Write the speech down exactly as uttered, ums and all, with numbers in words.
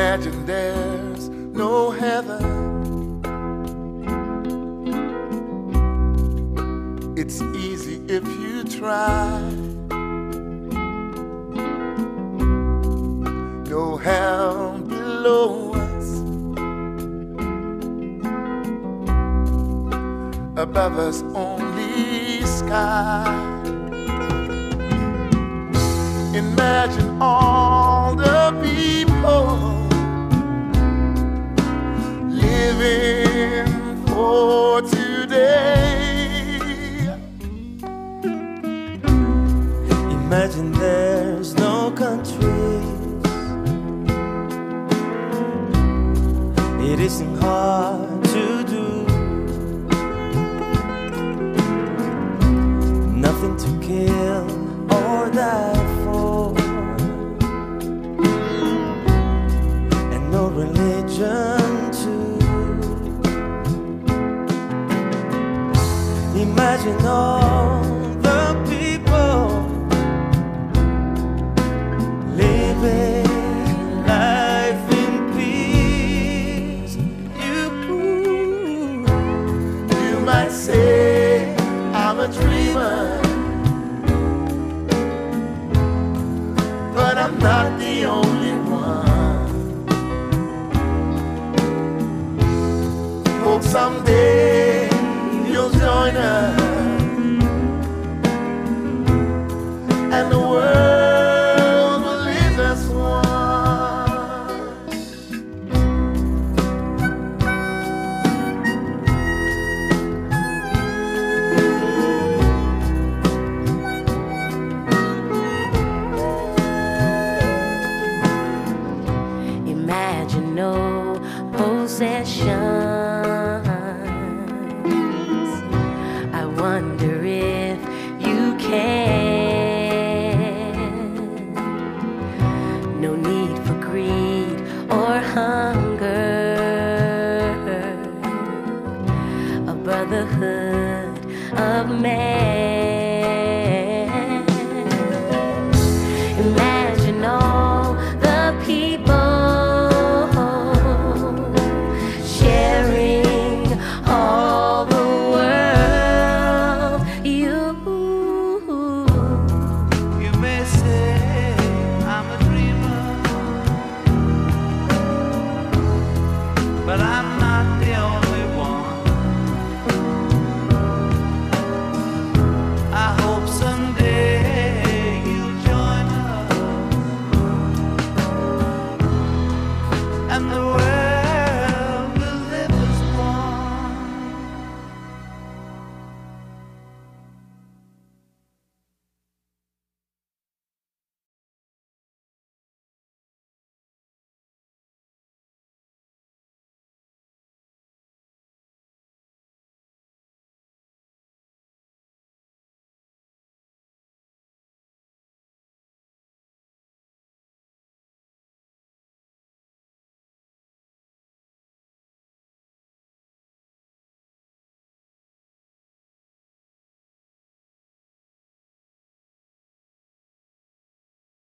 Imagine there's no heaven. It's easy if you try. No hell below us, above us only sky. Imagine all the people living for today. Imagine there's no countries. It isn't hard to do. Nothing to kill or die for, and no religion too. Imagine all the people living life in peace. You, you might say I'm a dreamer, but I'm not the only one. Hope someday you'll join us, and the world will live as one. Imagine no possessions. I wonder if you can. No need for greed or hunger. A brotherhood of man.